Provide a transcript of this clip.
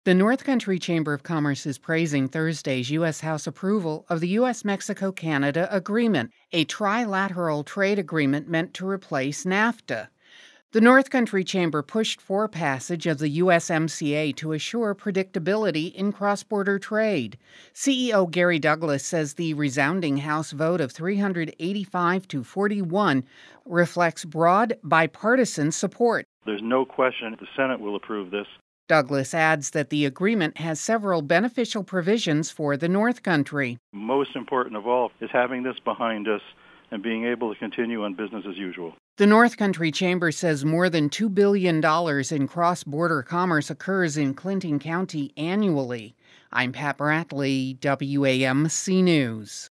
The North Country Chamber of Commerce is praising Thursday's U.S. House approval of the U.S.-Mexico-Canada Agreement, a trilateral trade agreement meant to replace NAFTA. The North Country Chamber pushed for passage of the USMCA to assure predictability in cross-border trade. CEO Gary Douglas says the resounding House vote of 385 to 41 reflects broad bipartisan support. There's no question the Senate will approve this. Douglas adds that the agreement has several beneficial provisions for the North Country. Most important of all is having this behind us and being able to continue on business as usual. The North Country Chamber says more than $2 billion in cross-border commerce occurs in Clinton County annually. I'm Pat Bradley, WAMC News.